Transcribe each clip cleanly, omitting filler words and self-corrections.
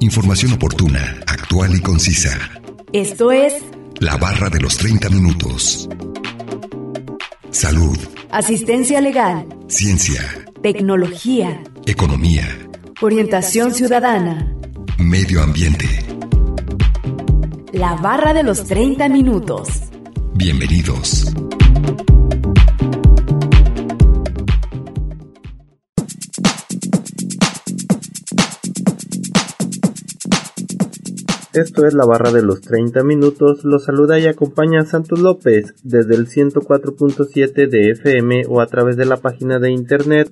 Información oportuna, actual y concisa. Esto es La Barra de los 30 Minutos. Salud. Asistencia legal. Ciencia. Tecnología. Economía. Orientación ciudadana. Medio ambiente. La Barra de los 30 Minutos. Bienvenidos. Esto es La Barra de los 30 Minutos. Los saluda y acompaña Santos López desde el 104.7 de FM o a través de la página de internet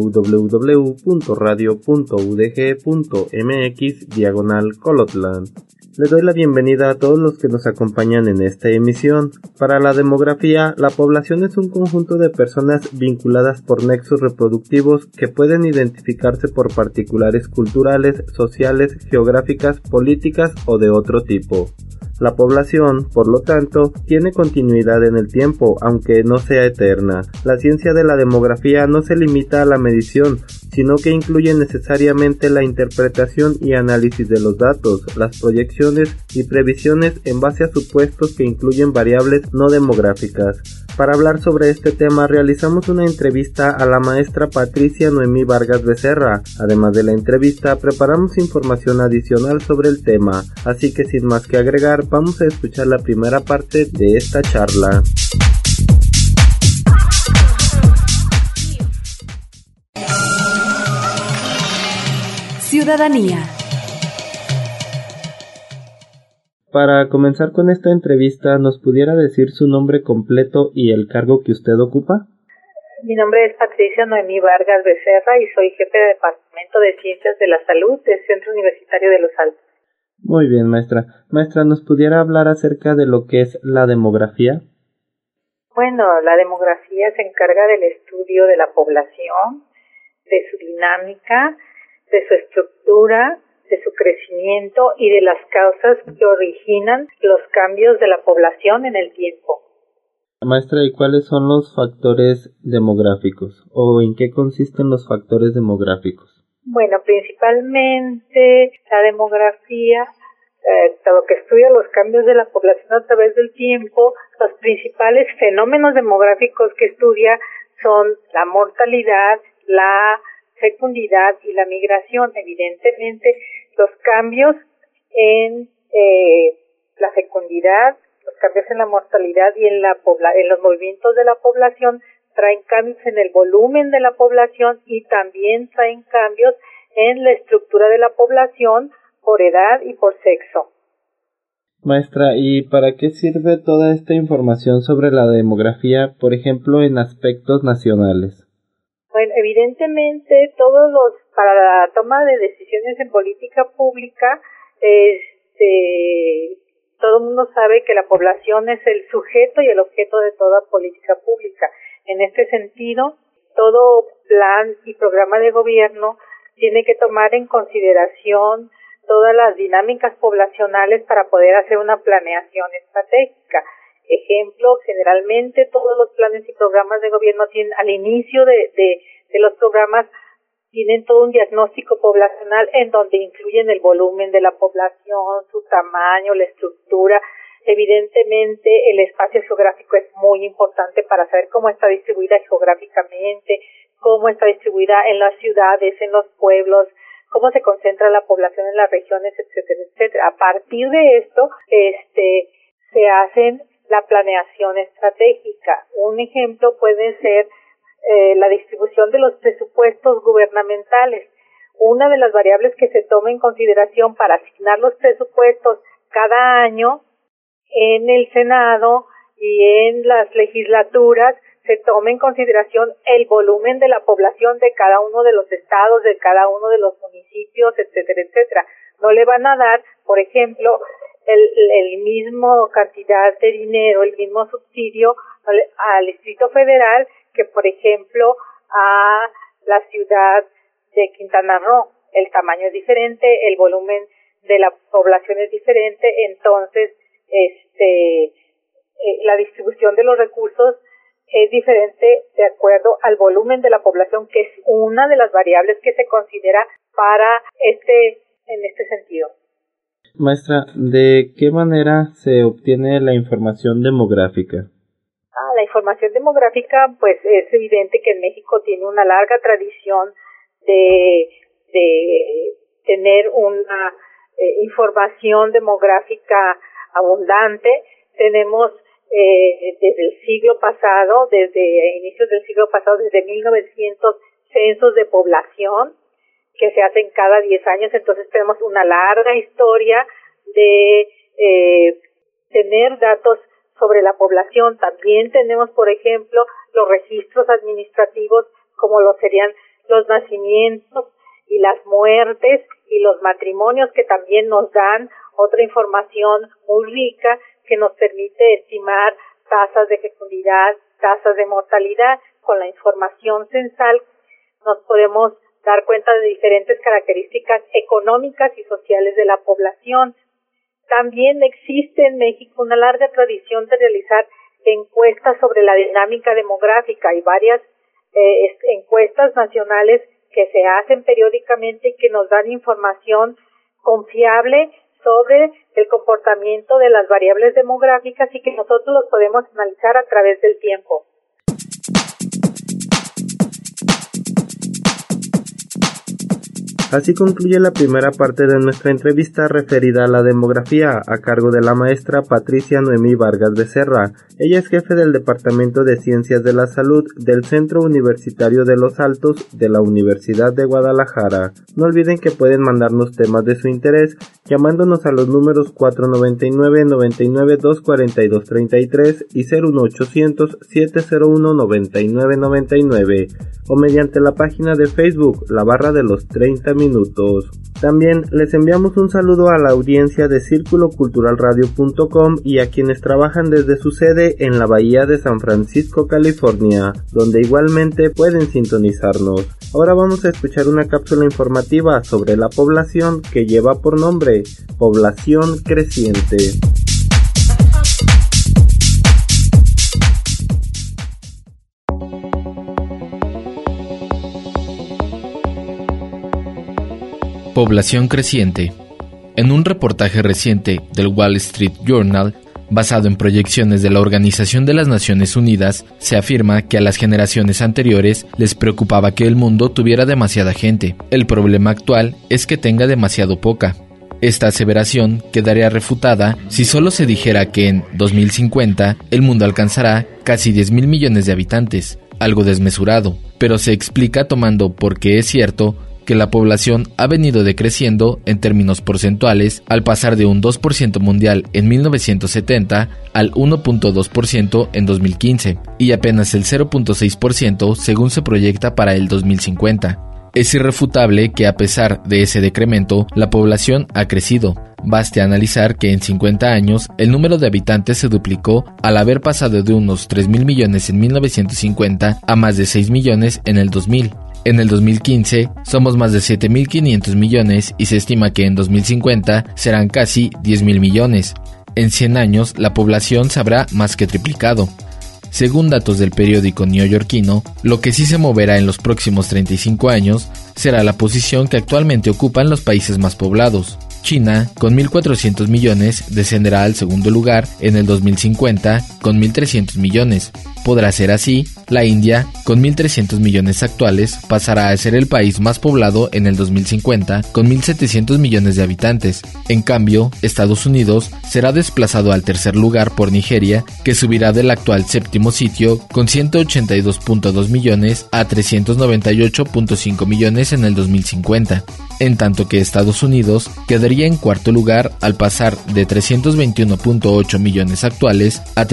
www.radio.udg.mx/Colotlan. Le doy la bienvenida a todos los que nos acompañan en esta emisión. Para la demografía, la población es un conjunto de personas vinculadas por nexos reproductivos que pueden identificarse por particulares culturales, sociales, geográficas, políticas o de otro tipo. La población, por lo tanto, tiene continuidad en el tiempo, aunque no sea eterna. La ciencia de la demografía no se limita a la medición, sino que incluye necesariamente la interpretación y análisis de los datos, las proyecciones y previsiones en base a supuestos que incluyen variables no demográficas. Para hablar sobre este tema realizamos una entrevista a la maestra Patricia Noemí Vargas Becerra. Además de la entrevista, preparamos información adicional sobre el tema, así que sin más que agregar, vamos a escuchar la primera parte de esta charla. Ciudadanía. Para comenzar con esta entrevista, ¿nos pudiera decir su nombre completo y el cargo que usted ocupa? Mi nombre es Patricia Noemí Vargas Becerra y soy jefe de Departamento de Ciencias de la Salud del Centro Universitario de Los Altos. Muy bien, maestra. Maestra, ¿nos pudiera hablar acerca de lo que es la demografía? Bueno, la demografía se encarga del estudio de la población, de su dinámica, de su estructura, de su crecimiento y de las causas que originan los cambios de la población en el tiempo. Maestra, ¿y cuáles son los factores demográficos o en qué consisten los factores demográficos? Bueno, principalmente la demografía, lo que estudia los cambios de la población a través del tiempo. Los principales fenómenos demográficos que estudia son la mortalidad, la fecundidad y la migración. Evidentemente, los cambios en la fecundidad, los cambios en la mortalidad y en los movimientos de la población traen cambios en el volumen de la población y también traen cambios en la estructura de la población por edad y por sexo. Maestra, ¿y para qué sirve toda esta información sobre la demografía, por ejemplo, en aspectos nacionales? Bueno, evidentemente para la toma de decisiones en política pública, todo el mundo sabe que la población es el sujeto y el objeto de toda política pública. En este sentido, todo plan y programa de gobierno tiene que tomar en consideración todas las dinámicas poblacionales para poder hacer una planeación estratégica. Ejemplo, generalmente todos los planes y programas de gobierno tienen, al inicio de los programas, tienen todo un diagnóstico poblacional en donde incluyen el volumen de la población, su tamaño, la estructura. Evidentemente, el espacio geográfico es muy importante para saber cómo está distribuida geográficamente, cómo está distribuida en las ciudades, en los pueblos, cómo se concentra la población en las regiones, etcétera, etcétera. A partir de esto, se hacen la planeación estratégica. Un ejemplo puede ser la distribución de los presupuestos gubernamentales. Una de las variables que se toma en consideración para asignar los presupuestos cada año en el Senado y en las legislaturas se toma en consideración el volumen de la población de cada uno de los estados, de cada uno de los municipios, etcétera, etcétera. No le van a dar, por ejemplo, el mismo cantidad de dinero, el mismo subsidio al Distrito Federal que, por ejemplo, a la ciudad de Quintana Roo. El tamaño es diferente, el volumen de la población es diferente, entonces la distribución de los recursos es diferente de acuerdo al volumen de la población, que es una de las variables que se considera para este en este sentido. Maestra, ¿de qué manera se obtiene la información demográfica? La información demográfica, pues es evidente que en México tiene una larga tradición de tener una información demográfica abundante. Tenemos desde el siglo pasado, desde inicios del siglo pasado, desde 1900 censos de población que se hacen cada 10 años, entonces tenemos una larga historia de tener datos sobre la población. También tenemos, por ejemplo, los registros administrativos, como lo serían los nacimientos y las muertes y los matrimonios, que también nos dan otra información muy rica que nos permite estimar tasas de fecundidad, tasas de mortalidad. Con la información censal nos podemos dar cuenta de diferentes características económicas y sociales de la población. También existe en México una larga tradición de realizar encuestas sobre la dinámica demográfica. Hay varias encuestas nacionales que se hacen periódicamente y que nos dan información confiable sobre el comportamiento de las variables demográficas y que nosotros los podemos analizar a través del tiempo. Así concluye la primera parte de nuestra entrevista referida a la demografía, a cargo de la maestra Patricia Noemí Vargas Becerra. Ella es jefe del Departamento de Ciencias de la Salud del Centro Universitario de Los Altos de la Universidad de Guadalajara. No olviden que pueden mandarnos temas de su interés llamándonos a los números 499-99-242-33 y 01800-701-9999 o mediante la página de Facebook, la barra de los 30 minutos. También les enviamos un saludo a la audiencia de circuloculturalradio.com y a quienes trabajan desde su sede en la Bahía de San Francisco, California, donde igualmente pueden sintonizarnos. Ahora vamos a escuchar una cápsula informativa sobre la población que lleva por nombre Población Creciente. Población creciente. En un reportaje reciente del Wall Street Journal, basado en proyecciones de la Organización de las Naciones Unidas, se afirma que a las generaciones anteriores les preocupaba que el mundo tuviera demasiada gente. El problema actual es que tenga demasiado poca. Esta aseveración quedaría refutada si solo se dijera que en 2050 el mundo alcanzará casi 10,000 millones de habitantes, algo desmesurado, pero se explica tomando por qué es cierto que la población ha venido decreciendo en términos porcentuales al pasar de un 2% mundial en 1970 al 1.2% en 2015 y apenas el 0.6% según se proyecta para el 2050. Es irrefutable que a pesar de ese decremento, la población ha crecido. Baste analizar que en 50 años el número de habitantes se duplicó al haber pasado de unos 3,000 millones en 1950 a más de 6 millones en el 2000. En el 2015 somos más de 7,500 millones y se estima que en 2050 serán casi 10,000 millones. En 100 años la población se habrá más que triplicado. Según datos del periódico neoyorquino, lo que sí se moverá en los próximos 35 años será la posición que actualmente ocupan los países más poblados. China, con 1.400 millones, descenderá al segundo lugar en el 2050 con 1.300 millones. Podrá ser así, la India, con 1.300 millones actuales, pasará a ser el país más poblado en el 2050 con 1.700 millones de habitantes. En cambio, Estados Unidos será desplazado al tercer lugar por Nigeria, que subirá del actual séptimo sitio con 182.2 millones a 398.5 millones en el 2050. En tanto que Estados Unidos quedaría en cuarto lugar al pasar de 321.8 millones actuales a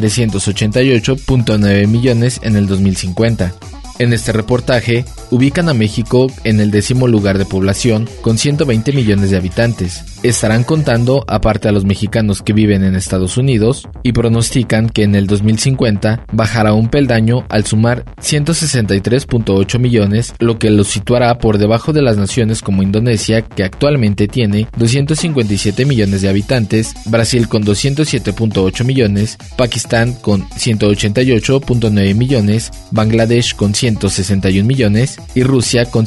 388.9 millones en el 2050. En este reportaje, ubican a México en el 10º lugar de población con 120 millones de habitantes. Estarán contando aparte a los mexicanos que viven en Estados Unidos y pronostican que en el 2050 bajará un peldaño al sumar 163.8 millones, lo que los situará por debajo de las naciones como Indonesia, que actualmente tiene 257 millones de habitantes, Brasil con 207.8 millones, Pakistán con 188.9 millones, Bangladesh con 261 millones y Rusia con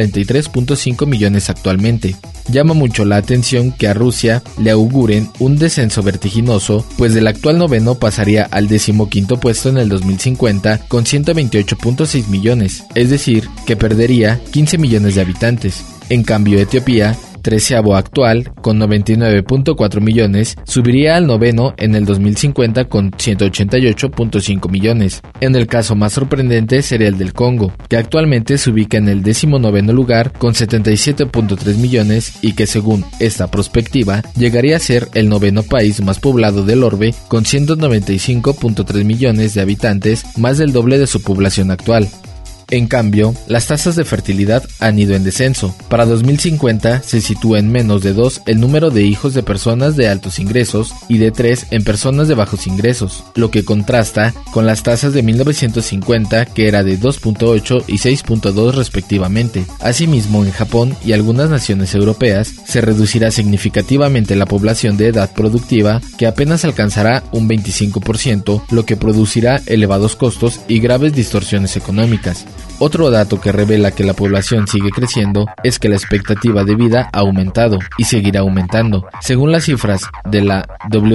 143.5 millones actualmente. Llama mucho la atención que a Rusia le auguren un descenso vertiginoso, pues del actual noveno pasaría al 15º puesto en el 2050 con 128.6 millones, es decir, que perdería 15 millones de habitantes. En cambio, Etiopía, 13º actual, con 99.4 millones, subiría al noveno en el 2050 con 188.5 millones. En el caso más sorprendente sería el del Congo, que actualmente se ubica en el 19º lugar con 77.3 millones y que según esta perspectiva llegaría a ser el noveno país más poblado del orbe con 195.3 millones de habitantes, más del doble de su población actual. En cambio, las tasas de fertilidad han ido en descenso. Para 2050 se sitúa en menos de 2 el número de hijos de personas de altos ingresos y de 3 en personas de bajos ingresos, lo que contrasta con las tasas de 1950 que era de 2.8 y 6.2 respectivamente. Asimismo, en Japón y algunas naciones europeas se reducirá significativamente la población de edad productiva, que apenas alcanzará un 25%, lo que producirá elevados costos y graves distorsiones económicas. Otro dato que revela que la población sigue creciendo es que la expectativa de vida ha aumentado y seguirá aumentando. Según las cifras de la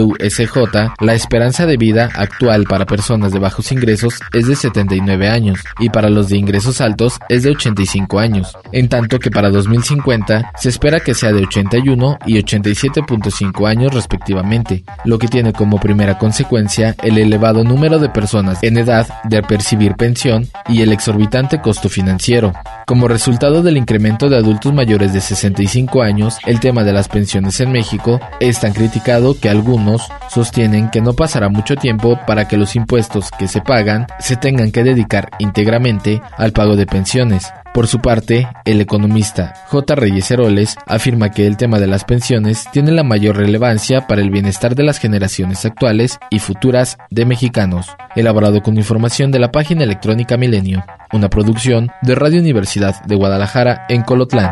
WSJ, la esperanza de vida actual para personas de bajos ingresos es de 79 años y para los de ingresos altos es de 85 años, en tanto que para 2050 se espera que sea de 81 y 87.5 años respectivamente, lo que tiene como primera consecuencia el elevado número de personas en edad de percibir pensión y el exorbitante costo financiero. Como resultado del incremento de adultos mayores de 65 años, el tema de las pensiones en México es tan criticado que algunos sostienen que no pasará mucho tiempo para que los impuestos que se pagan se tengan que dedicar íntegramente al pago de pensiones. Por su parte, el economista J. Reyes Heroles afirma que el tema de las pensiones tiene la mayor relevancia para el bienestar de las generaciones actuales y futuras de mexicanos. Elaborado con información de la página electrónica Milenio, una producción de Radio Universidad de Guadalajara en Colotlán.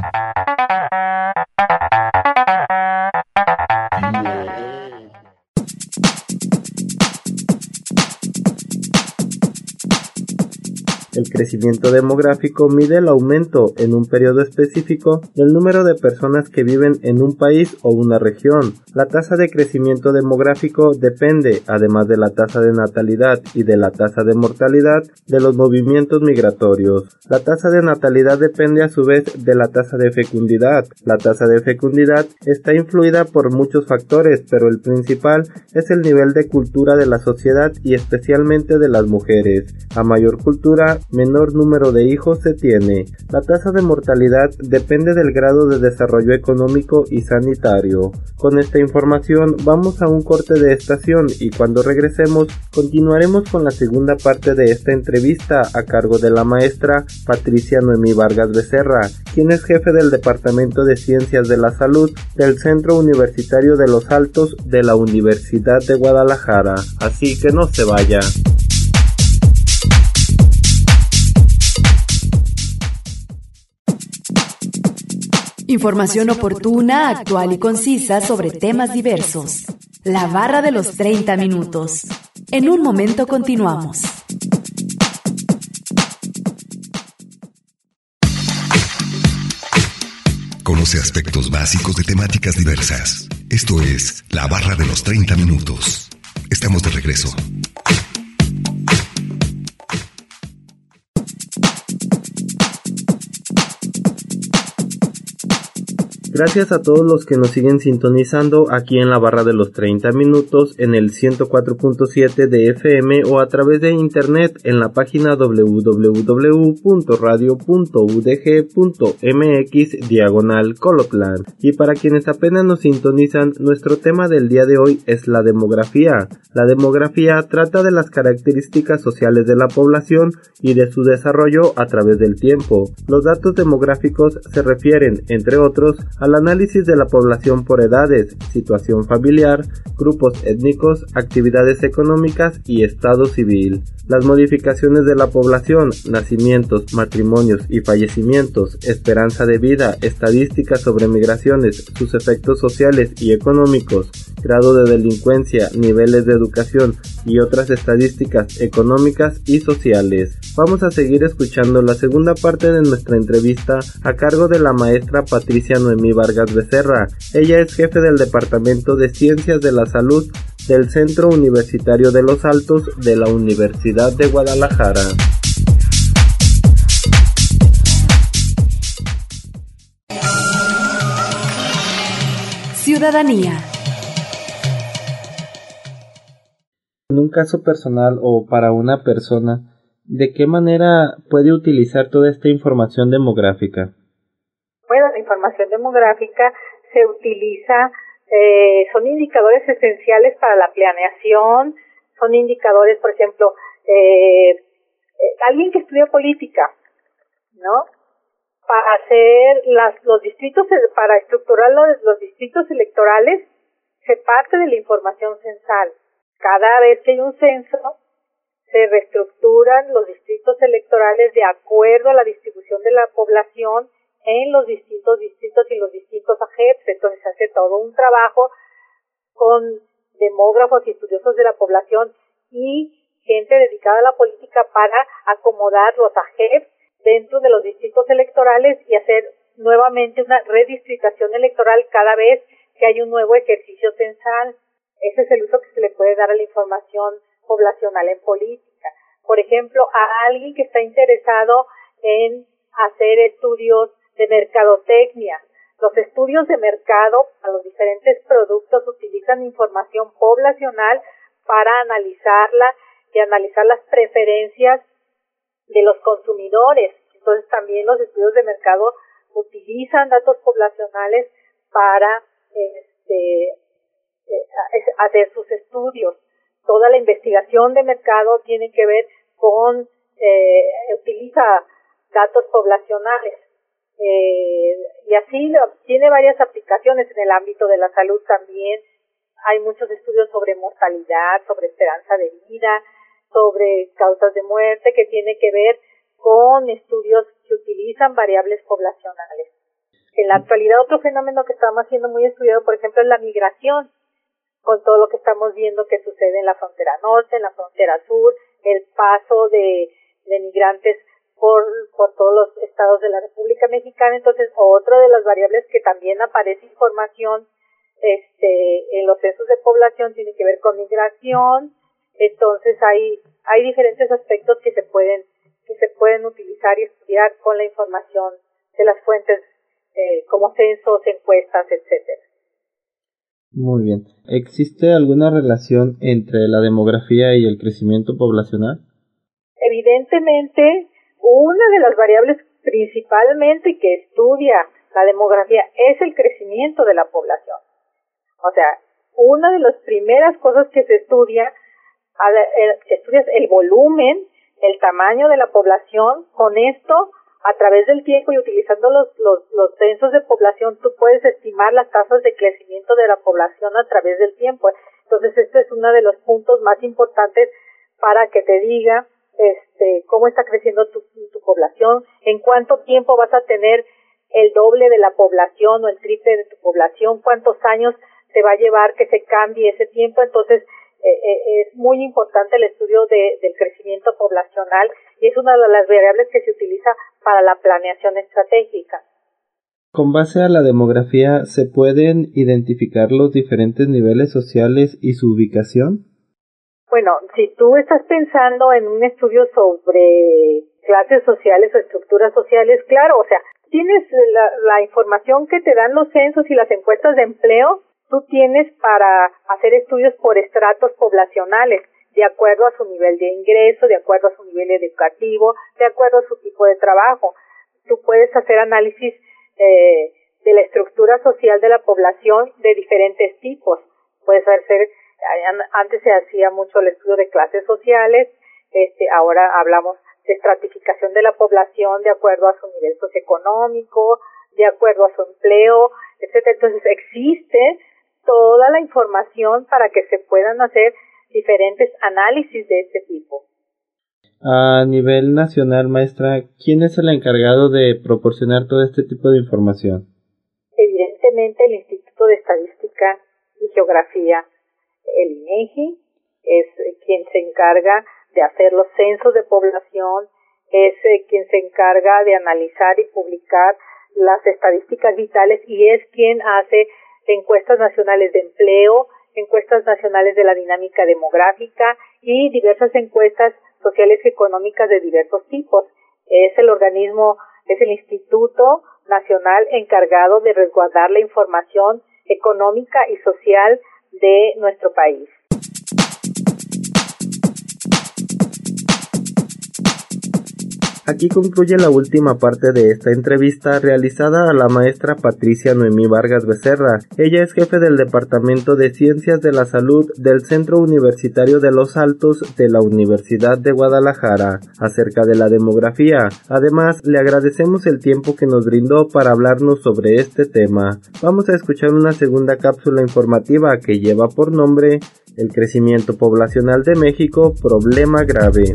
El crecimiento demográfico mide el aumento en un periodo específico del número de personas que viven en un país o una región. La tasa de crecimiento demográfico depende, además de la tasa de natalidad y de la tasa de mortalidad, de los movimientos migratorios. La tasa de natalidad depende a su vez de la tasa de fecundidad. La tasa de fecundidad está influida por muchos factores, pero el principal es el nivel de cultura de la sociedad y especialmente de las mujeres. A mayor cultura, menor número de hijos se tiene. La tasa de mortalidad depende del grado de desarrollo económico y sanitario. Con esta información vamos a un corte de estación y cuando regresemos continuaremos con la segunda parte de esta entrevista a cargo de la maestra Patricia Noemí Vargas Becerra, quien es jefe del Departamento de Ciencias de la Salud del Centro Universitario de los Altos de la Universidad de Guadalajara. Así que no se vaya. Información oportuna, actual y concisa sobre temas diversos. La barra de los 30 minutos. En un momento continuamos. Conoce aspectos básicos de temáticas diversas. Esto es La Barra de los 30 minutos. Estamos de regreso. Gracias a todos los que nos siguen sintonizando aquí en la barra de los 30 minutos en el 104.7 de FM o a través de internet en la página www.radio.udg.mx/Colotlán. Y para quienes apenas nos sintonizan, nuestro tema del día de hoy es la demografía. La demografía trata de las características sociales de la población y de su desarrollo a través del tiempo. Los datos demográficos se refieren, entre otros, al análisis de la población por edades, situación familiar, grupos étnicos, actividades económicas y estado civil. Las modificaciones de la población, nacimientos, matrimonios y fallecimientos, esperanza de vida, estadísticas sobre migraciones, sus efectos sociales y económicos, grado de delincuencia, niveles de educación y otras estadísticas económicas y sociales. Vamos a seguir escuchando la segunda parte de nuestra entrevista a cargo de la maestra Patricia Noemí Vargas Becerra. Ella es jefe del Departamento de Ciencias de la Salud del Centro Universitario de Los Altos de la Universidad de Guadalajara. Ciudadanía. En un caso personal o para una persona, ¿de qué manera puede utilizar toda esta información demográfica? Bueno, la información demográfica se utiliza, son indicadores esenciales para la planeación, son indicadores, por ejemplo, alguien que estudia política, ¿no? Para hacer los distritos, para estructurar los distritos electorales, se parte de la información censal. Cada vez que hay un censo, se reestructuran los distritos electorales de acuerdo a la distribución de la población en los distintos distritos y los distintos AGEPs. Entonces se hace todo un trabajo con demógrafos y estudiosos de la población y gente dedicada a la política para acomodar los AGEPs dentro de los distritos electorales y hacer nuevamente una redistritación electoral cada vez que hay un nuevo ejercicio censal. Ese es el uso que se le puede dar a la información poblacional en política. Por ejemplo, a alguien que está interesado en hacer estudios de mercadotecnia. Los estudios de mercado a los diferentes productos utilizan información poblacional para analizarla y analizar las preferencias de los consumidores. Entonces también los estudios de mercado utilizan datos poblacionales para hacer sus estudios. Toda la investigación de mercado tiene que ver con, utiliza datos poblacionales. Y así tiene varias aplicaciones en el ámbito de la salud también. Hay muchos estudios sobre mortalidad, sobre esperanza de vida, sobre causas de muerte, que tiene que ver con estudios que utilizan variables poblacionales. En la actualidad, otro fenómeno que estamos siendo muy estudiado, por ejemplo, es la migración, con todo lo que estamos viendo que sucede en la frontera norte, en la frontera sur, el paso de migrantes por todos los estados de la República Mexicana. Entonces, otra de las variables que también aparece información en los censos de población tiene que ver con migración. Entonces hay diferentes aspectos que se pueden utilizar y estudiar con la información de las fuentes como censos, encuestas, etcétera. Muy bien. ¿Existe alguna relación entre la demografía y el crecimiento poblacional? Evidentemente, una de las variables principalmente que estudia la demografía es el crecimiento de la población. O sea, una de las primeras cosas que se estudias el volumen, el tamaño de la población. Con esto, a través del tiempo y utilizando los censos de población, tú puedes estimar las tasas de crecimiento de la población a través del tiempo. Entonces, este es uno de los puntos más importantes para que te diga cómo está creciendo tu población, en cuánto tiempo vas a tener el doble de la población o el triple de tu población, cuántos años te va a llevar que se cambie ese tiempo. Entonces, es muy importante el estudio del crecimiento poblacional y es una de las variables que se utiliza para la planeación estratégica. Con base a la demografía, ¿se pueden identificar los diferentes niveles sociales y su ubicación? Bueno, si tú estás pensando en un estudio sobre clases sociales o estructuras sociales, claro, o sea, tienes la información que te dan los censos y las encuestas de empleo. Tú tienes para hacer estudios por estratos poblacionales, de acuerdo a su nivel de ingreso, de acuerdo a su nivel educativo, de acuerdo a su tipo de trabajo. Tú puedes hacer análisis de la estructura social de la población de diferentes tipos. Puedes hacer, antes se hacía mucho el estudio de clases sociales, ahora hablamos de estratificación de la población de acuerdo a su nivel socioeconómico, de acuerdo a su empleo, etcétera. Entonces existe toda la información para que se puedan hacer diferentes análisis de este tipo. A nivel nacional, maestra, ¿quién es el encargado de proporcionar todo este tipo de información? Evidentemente el Instituto de Estadística y Geografía. El INEGI es quien se encarga de hacer los censos de población, es quien se encarga de analizar y publicar las estadísticas vitales y es quien hace encuestas nacionales de empleo, encuestas nacionales de la dinámica demográfica y diversas encuestas sociales y económicas de diversos tipos. Es el organismo, es el Instituto Nacional encargado de resguardar la información económica y social de nuestro país. Aquí concluye la última parte de esta entrevista realizada a la maestra Patricia Noemí Vargas Becerra. Ella es jefe del Departamento de Ciencias de la Salud del Centro Universitario de Los Altos de la Universidad de Guadalajara, acerca de la demografía. Además, le agradecemos el tiempo que nos brindó para hablarnos sobre este tema. Vamos a escuchar una segunda cápsula informativa que lleva por nombre El crecimiento poblacional de México, problema grave.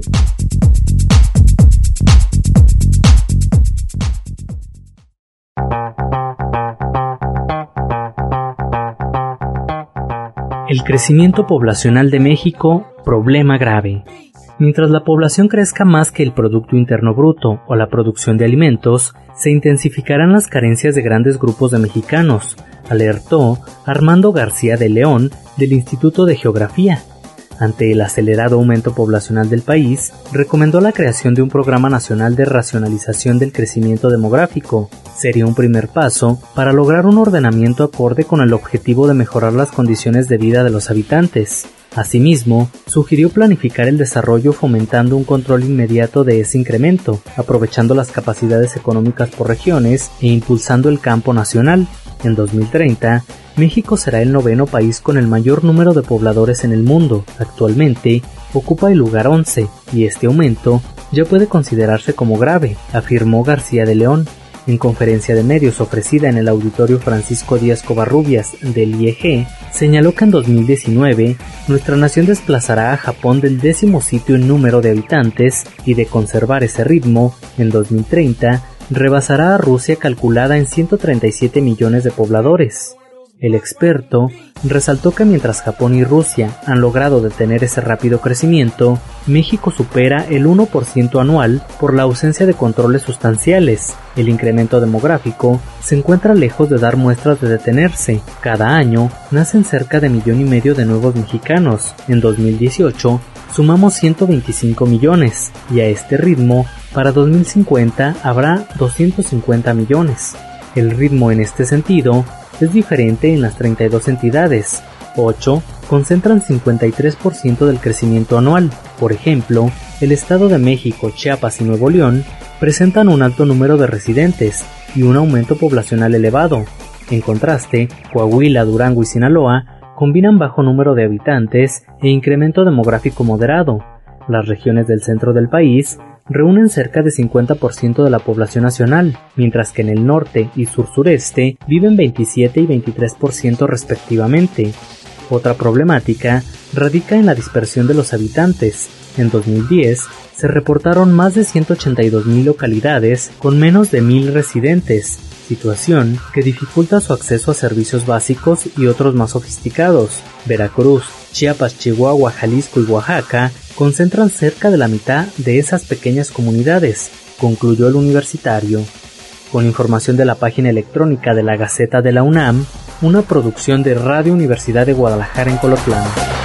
El crecimiento poblacional de México, problema grave. Mientras la población crezca más que el Producto Interno Bruto o la producción de alimentos, se intensificarán las carencias de grandes grupos de mexicanos, alertó Armando García de León del Instituto de Geografía. Ante el acelerado aumento poblacional del país, recomendó la creación de un programa nacional de racionalización del crecimiento demográfico. Sería un primer paso para lograr un ordenamiento acorde con el objetivo de mejorar las condiciones de vida de los habitantes. Asimismo, sugirió planificar el desarrollo fomentando un control inmediato de ese incremento, aprovechando las capacidades económicas por regiones e impulsando el campo nacional. En 2030, México será el 9º país con el mayor número de pobladores en el mundo. Actualmente, ocupa el lugar 11, y este aumento ya puede considerarse como grave, afirmó García de León. En conferencia de medios ofrecida en el Auditorio Francisco Díaz Covarrubias del IEG, señaló que en 2019 nuestra nación desplazará a Japón del 10º sitio en número de habitantes y de conservar ese ritmo, en 2030 rebasará a Rusia calculada en 137 millones de pobladores. El experto resaltó que mientras Japón y Rusia han logrado detener ese rápido crecimiento, México supera el 1% anual por la ausencia de controles sustanciales. El incremento demográfico se encuentra lejos de dar muestras de detenerse. Cada año nacen cerca de 1,5 millones de nuevos mexicanos. En 2018 sumamos 125 millones y a este ritmo, para 2050 habrá 250 millones. El ritmo en este sentido es diferente en las 32 entidades. 8 concentran 53% del crecimiento anual. Por ejemplo, el Estado de México, Chiapas y Nuevo León presentan un alto número de residentes y un aumento poblacional elevado. En contraste, Coahuila, Durango y Sinaloa combinan bajo número de habitantes e incremento demográfico moderado. Las regiones del centro del país reúnen cerca de 50% de la población nacional, mientras que en el norte y sur-sureste viven 27 y 23% respectivamente. Otra problemática radica en la dispersión de los habitantes. En 2010 se reportaron más de 182,000 localidades con menos de 1,000 residentes, situación que dificulta su acceso a servicios básicos y otros más sofisticados. Veracruz, Chiapas, Chihuahua, Jalisco y Oaxaca concentran cerca de la mitad de esas pequeñas comunidades, concluyó el universitario. Con información de la página electrónica de la Gaceta de la UNAM, una producción de Radio Universidad de Guadalajara en Colotlán.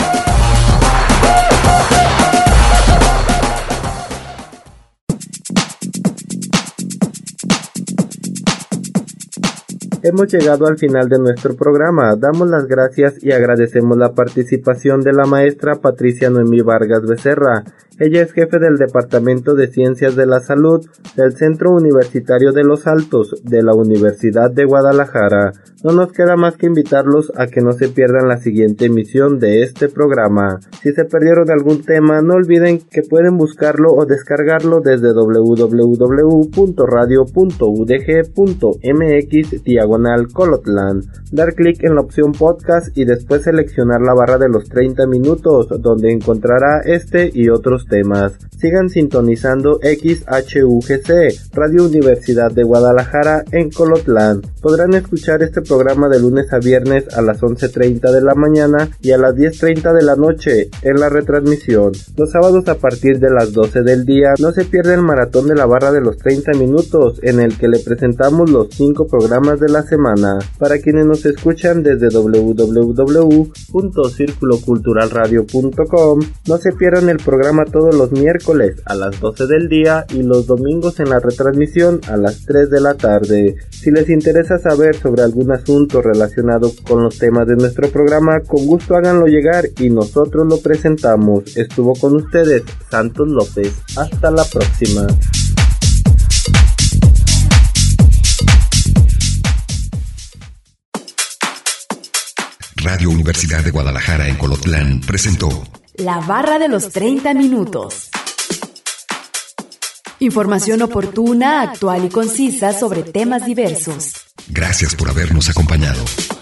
Hemos llegado al final de nuestro programa. Damos las gracias y agradecemos la participación de la maestra Patricia Noemí Vargas Becerra. Ella es jefe del Departamento de Ciencias de la Salud del Centro Universitario de Los Altos de la Universidad de Guadalajara. No nos queda más que invitarlos a que no se pierdan la siguiente emisión de este programa. Si se perdieron algún tema, no olviden que pueden buscarlo o descargarlo desde www.radio.udg.mx/. /Colotlán, dar clic en la opción podcast y después seleccionar la barra de los 30 minutos, donde encontrará este y otros temas. Sigan sintonizando XHUGC, Radio Universidad de Guadalajara en Colotlán. Podrán escuchar este programa de lunes a viernes a las 11:30 de la mañana y a las 10:30 de la noche en la retransmisión. Los sábados a partir de las 12 del día no se pierde el maratón de la barra de los 30 minutos, en el que le presentamos los 5 programas de la semana. Para quienes nos escuchan desde www.circuloculturalradio.com, no se pierdan el programa todos los miércoles a las 12 del día y los domingos en la retransmisión a las 3 de la tarde. Si les interesa saber sobre algún asunto relacionado con los temas de nuestro programa, con gusto háganlo llegar y nosotros lo presentamos. Estuvo con ustedes Santos López. Hasta la próxima. Radio Universidad de Guadalajara en Colotlán presentó La Barra de los 30 minutos. Información oportuna, actual y concisa sobre temas diversos. Gracias por habernos acompañado.